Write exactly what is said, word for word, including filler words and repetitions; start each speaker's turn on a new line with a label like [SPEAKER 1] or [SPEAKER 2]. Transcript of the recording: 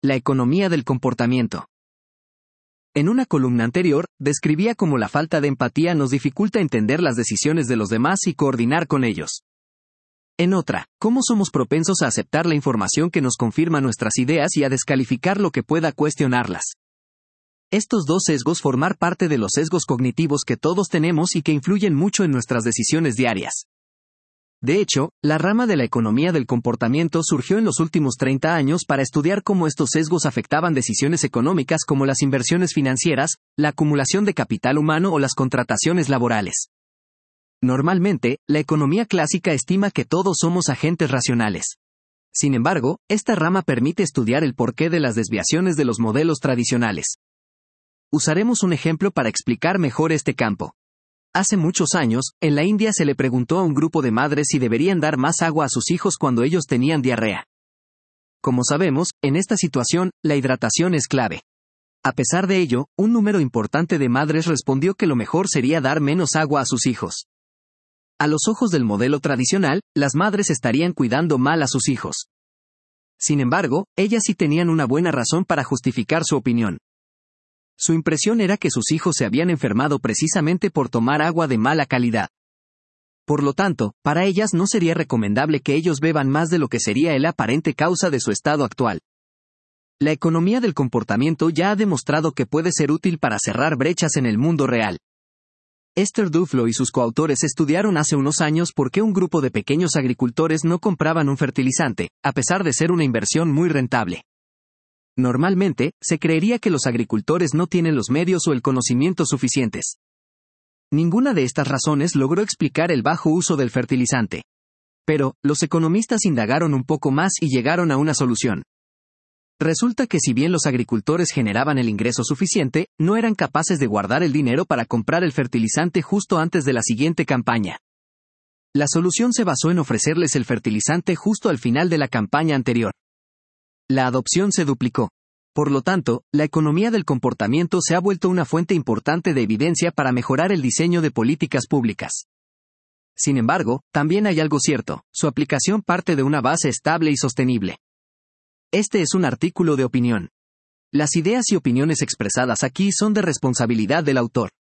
[SPEAKER 1] La economía del comportamiento. En una columna anterior, describía cómo la falta de empatía nos dificulta entender las decisiones de los demás y coordinar con ellos. En otra, cómo somos propensos a aceptar la información que nos confirma nuestras ideas y a descalificar lo que pueda cuestionarlas. Estos dos sesgos forman parte de los sesgos cognitivos que todos tenemos y que influyen mucho en nuestras decisiones diarias. De hecho, la rama de la economía del comportamiento surgió en los últimos treinta años para estudiar cómo estos sesgos afectaban decisiones económicas como las inversiones financieras, la acumulación de capital humano o las contrataciones laborales. Normalmente, la economía clásica estima que todos somos agentes racionales. Sin embargo, esta rama permite estudiar el porqué de las desviaciones de los modelos tradicionales. Usaremos un ejemplo para explicar mejor este campo. Hace muchos años, en la India se le preguntó a un grupo de madres si deberían dar más agua a sus hijos cuando ellos tenían diarrea. Como sabemos, en esta situación, la hidratación es clave. A pesar de ello, un número importante de madres respondió que lo mejor sería dar menos agua a sus hijos. A los ojos del modelo tradicional, las madres estarían cuidando mal a sus hijos. Sin embargo, ellas sí tenían una buena razón para justificar su opinión. Su impresión era que sus hijos se habían enfermado precisamente por tomar agua de mala calidad. Por lo tanto, para ellas no sería recomendable que ellos beban más de lo que sería la aparente causa de su estado actual. La economía del comportamiento ya ha demostrado que puede ser útil para cerrar brechas en el mundo real. Esther Duflo y sus coautores estudiaron hace unos años por qué un grupo de pequeños agricultores no compraban un fertilizante, a pesar de ser una inversión muy rentable. Normalmente, se creería que los agricultores no tienen los medios o el conocimiento suficientes. Ninguna de estas razones logró explicar el bajo uso del fertilizante. Pero, los economistas indagaron un poco más y llegaron a una solución. Resulta que si bien los agricultores generaban el ingreso suficiente, no eran capaces de guardar el dinero para comprar el fertilizante justo antes de la siguiente campaña. La solución se basó en ofrecerles el fertilizante justo al final de la campaña anterior. La adopción se duplicó. Por lo tanto, la economía del comportamiento se ha vuelto una fuente importante de evidencia para mejorar el diseño de políticas públicas. Sin embargo, también hay algo cierto: su aplicación parte de una base estable y sostenible. Este es un artículo de opinión. Las ideas y opiniones expresadas aquí son de responsabilidad del autor.